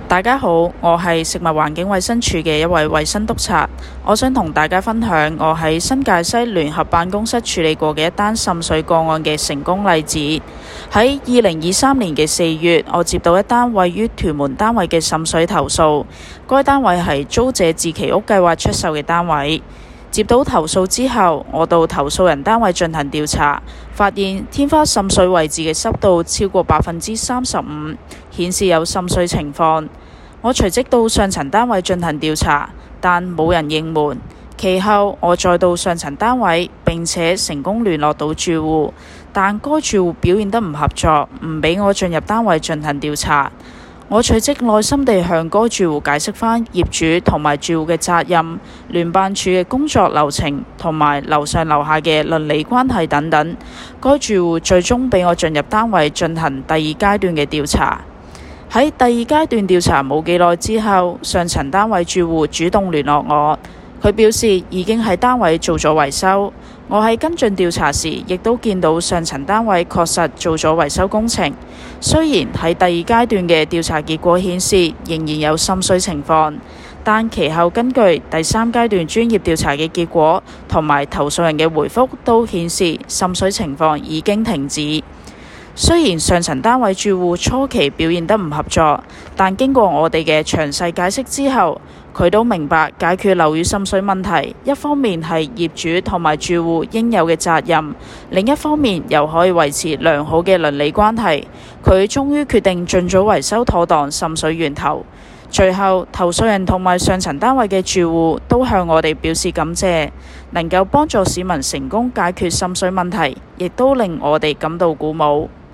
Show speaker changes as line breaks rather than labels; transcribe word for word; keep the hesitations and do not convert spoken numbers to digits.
大家好，我係食物環境衛生署嘅一位衛生督察，我想同大家分享我喺新界西聯合辦公室處理過嘅一單滲水個案嘅成功例子。喺二零二三年嘅四月，我接到一單位於屯門單位嘅滲水投訴，該單位係租借自其屋計劃出售嘅單位。接到投訴之後，我到投訴人單位進行調查，發現天花滲水位置嘅濕度超過百分之三十五，顯示有滲水情況。我隨即到上層單位進行調查，但冇人應門。其後我再到上層單位，並且成功聯絡到住戶，但該住戶表現得唔合作，唔俾我進入單位進行調查。我隨即耐心地向該住戶解釋返業主同埋住戶嘅責任、聯辦處嘅工作流程同埋樓上樓下嘅鄰里關係等等。該住戶最終俾我進入單位進行第二階段嘅調查。喺第二階段調查冇幾耐之後，上層單位住戶主動聯絡我，佢表示已經喺單位做咗維修。我喺跟進調查時，亦都見到上層單位確實做咗維修工程。雖然喺第二階段嘅調查結果顯示仍然有滲水情況，但其後根據第三階段專業調查嘅結果同埋投訴人嘅回覆都顯示滲水情況已經停止。雖然上層單位住戶初期表現得唔合作，但經過我哋嘅詳細解釋之後，佢都明白解決樓宇滲水問題，一方面係業主同埋住戶應有嘅責任，另一方面又可以維持良好嘅鄰里關係。佢終於決定盡早維修妥當滲水源頭。最後，投訴人同埋上層單位嘅住戶都向我哋表示感謝，能夠幫助市民成功解決滲水問題，亦都令我哋感到鼓舞。